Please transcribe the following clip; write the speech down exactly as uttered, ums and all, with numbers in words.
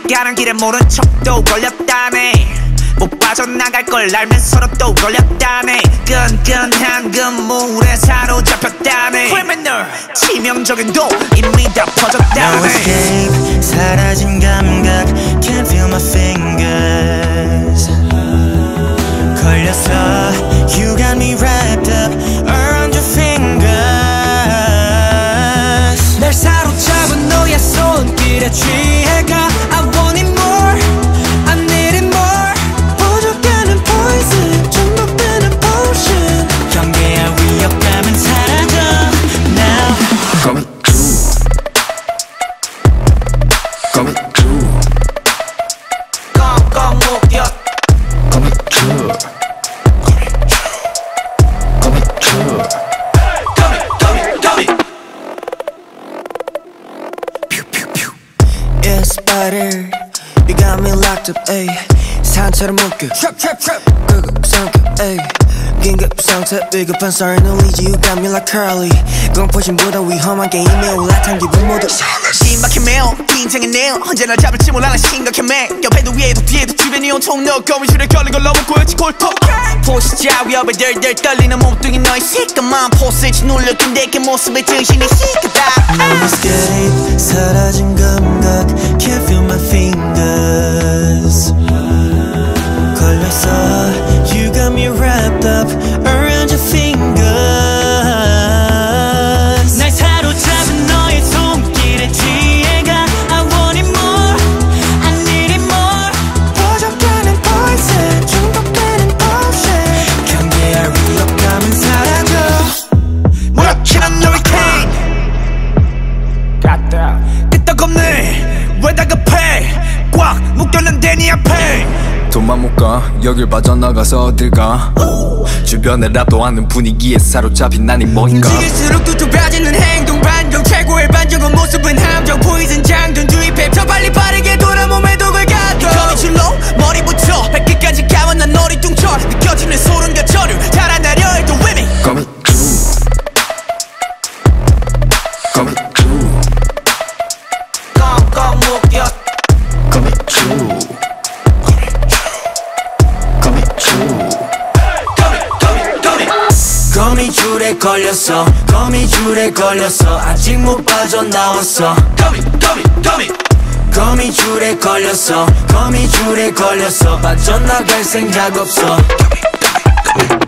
가는 길에 모른 척도 걸렸다네. 못 빠져나갈 걸 알면서도 또 걸렸다네. 끈끈한 그물에 사로잡혔다네. criminal 치명적인 도 이미 다 퍼졌다네. No escape 사라진 감각 Can't feel my fingers 걸렸어 You got me wrapped up around your fingers 날 사로잡은 너의 손길에 취해가 I want it more I need it more 부족하는 poison 중독되는 potion 경계의 위협감은 사라져 Now Coming true Coming true 꽁꽁 묶여 Coming true Coming true Coming coming coming Yeah, spider, you got me locked up, ayy. 산처럼 묶여, trap, trap, trap. 끄급 삼켜, ayy. 긴급 상태, 위급한 sorry, no easy. You got me like Curly. 공포심보다 위험한 게임에 올라탄 기분 모두. 신박해 매우 긴장해 내요. 언제나 잡을지 몰라 심각해 매. 옆에도 위에도 뒤에도 주변이 온통 너 거미줄에 걸린 걸 너무 꼬였지 골통. 포시자 위협에 덜덜 떨리는 몸뚱이 너의 시커먼 포스지 눌려둔 내게 모습에 정신이 시끄다. No escape, 사라진 감각. Can't feel my fingers. 걸렸어, you got me wrapped up around your fingers. 날 사로잡은 너의 손길에 취해가 I want it more, I need it more. 부족하는 poison, 중독되는 potion. 경계의 위협감은 사라져. 몰아치는 hurricane 끄떡없네 왜 다급해 꽉 묶였는데 네 앞에 돈만 못 가 여길 빠져나가서 어딜 가 주변에 랍도 않는 분위기에 사로잡힌 난이 뭐인가 움직일수록 또 좁아지는 행동 반경 최고의 반전과 모습은 함정 포이즌 장전 주입해 더 빨리 빠르게 돌아 몸에 독을 가둬 거미줄로 머리부터 발끝까지 감아 난 어리둥절 느껴지는 소름과 저류 달아나려 해도 위미 Coming true Coming true 꽁꽁 묶여 Coming true Coming true 거미줄에 걸렸어 거미줄에 걸렸어 아직 못 빠져나왔어 거미줄에 걸렸어 거미줄에 걸렸어 빠져나갈 생각 없어